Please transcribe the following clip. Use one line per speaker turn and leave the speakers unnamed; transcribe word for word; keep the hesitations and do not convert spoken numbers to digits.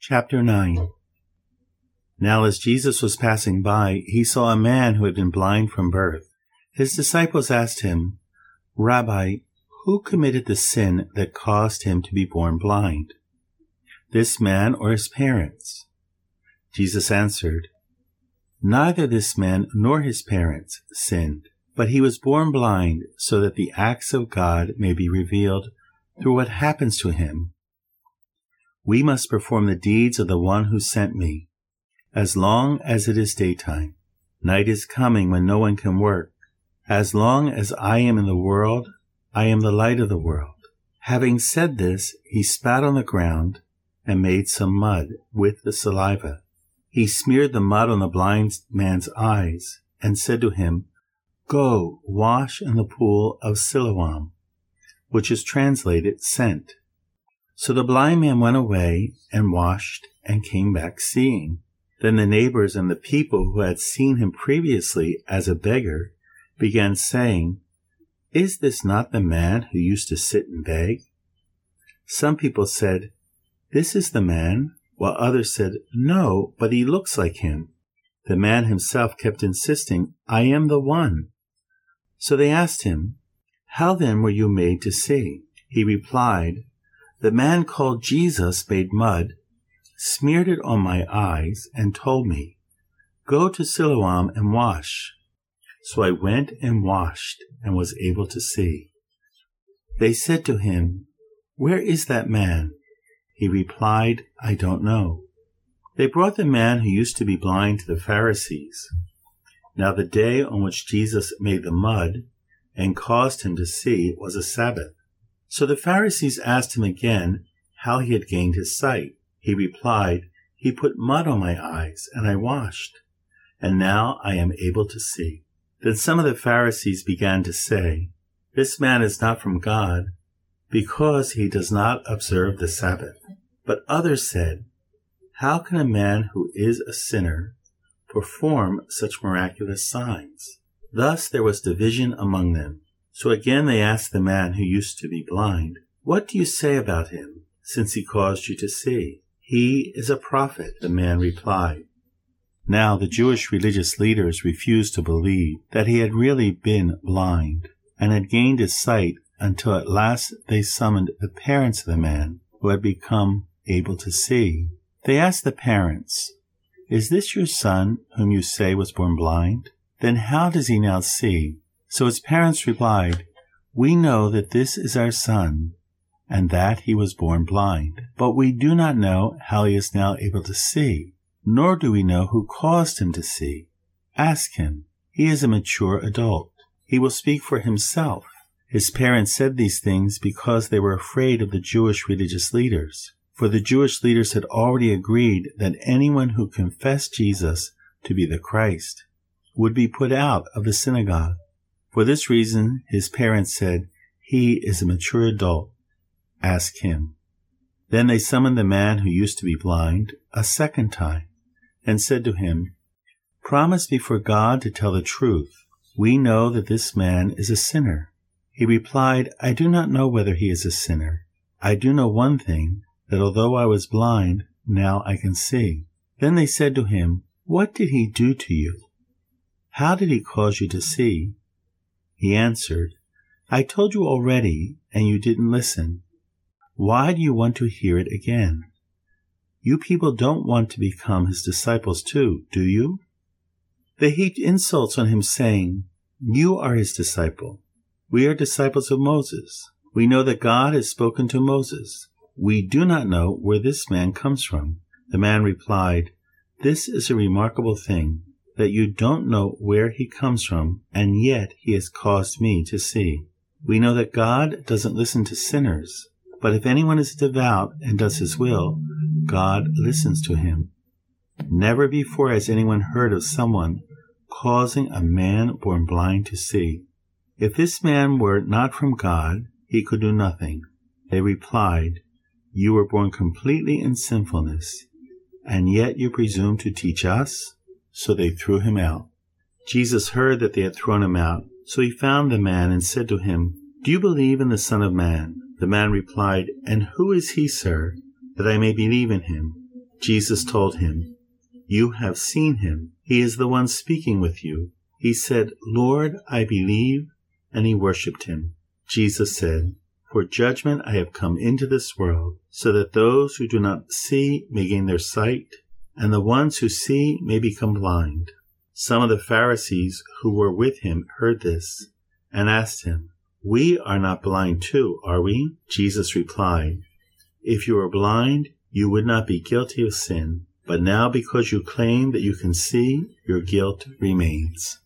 Chapter nine. Now as Jesus was passing by, he saw a man who had been blind from birth. His disciples asked him, "Rabbi, who committed the sin that caused him to be born blind, this man or his parents?" Jesus answered, "Neither this man nor his parents sinned, but he was born blind so that the acts of God may be revealed through what happens to him. We must perform the deeds of the one who sent me, as long as it is daytime. Night is coming when no one can work. As long as I am in the world, I am the light of the world." Having said this, he spat on the ground and made some mud with the saliva. He smeared the mud on the blind man's eyes and said to him, "Go, wash in the pool of Siloam," which is translated sent. So the blind man went away and washed and came back seeing. Then the neighbors and the people who had seen him previously as a beggar began saying, "Is this not the man who used to sit and beg?" Some people said, "This is the man," while others said, "No, but he looks like him." The man himself kept insisting, "I am the one." So they asked him, "How then were you made to see?" He replied, "The man called Jesus made mud, smeared it on my eyes, and told me, 'Go to Siloam and wash.' So I went and washed and was able to see." They said to him, "Where is that man?" He replied, "I don't know." They brought the man who used to be blind to the Pharisees. Now the day on which Jesus made the mud and caused him to see was a Sabbath. So the Pharisees asked him again how he had gained his sight. He replied, "He put mud on my eyes, and I washed, and now I am able to see." Then some of the Pharisees began to say, "This man is not from God, because he does not observe the Sabbath." But others said, "How can a man who is a sinner perform such miraculous signs?" Thus there was division among them. So again they asked the man who used to be blind, "What do you say about him, since he caused you to see?" "He is a prophet," the man replied. Now the Jewish religious leaders refused to believe that he had really been blind and had gained his sight until at last they summoned the parents of the man who had become able to see. They asked the parents, "Is this your son whom you say was born blind? Then how does he now see?" So his parents replied, "We know that this is our son, and that he was born blind. But we do not know how he is now able to see, nor do we know who caused him to see. Ask him. He is a mature adult. He will speak for himself." His parents said these things because they were afraid of the Jewish religious leaders. For the Jewish leaders had already agreed that anyone who confessed Jesus to be the Christ would be put out of the synagogue. For this reason, his parents said, "He is a mature adult. Ask him." Then they summoned the man who used to be blind a second time and said to him, "Promise before God to tell the truth. We know that this man is a sinner." He replied, "I do not know whether he is a sinner. I do know one thing, that although I was blind, now I can see." Then they said to him, "What did he do to you? How did he cause you to see?" He answered, "I told you already, and you didn't listen. Why do you want to hear it again? You people don't want to become his disciples too, do you?" They heaped insults on him, saying, "You are his disciple. We are disciples of Moses. We know that God has spoken to Moses. We do not know where this man comes from." The man replied, "This is a remarkable thing, that you don't know where he comes from, and yet he has caused me to see. We know that God doesn't listen to sinners, but if anyone is devout and does his will, God listens to him. Never before has anyone heard of someone causing a man born blind to see. If this man were not from God, he could do nothing." They replied, "You were born completely in sinfulness, and yet you presume to teach us?" So they threw him out. Jesus heard that they had thrown him out, so he found the man and said to him, "Do you believe in the Son of Man?" The man replied, "And who is he, sir, that I may believe in him?" Jesus told him, "You have seen him. He is the one speaking with you." He said, "Lord, I believe," and he worshipped him. Jesus said, "For judgment I have come into this world, so that those who do not see may gain their sight, and the ones who see may become blind." Some of the Pharisees who were with him heard this, and asked him, "We are not blind too, are we?" Jesus replied, "If you were blind, you would not be guilty of sin, but now because you claim that you can see, your guilt remains."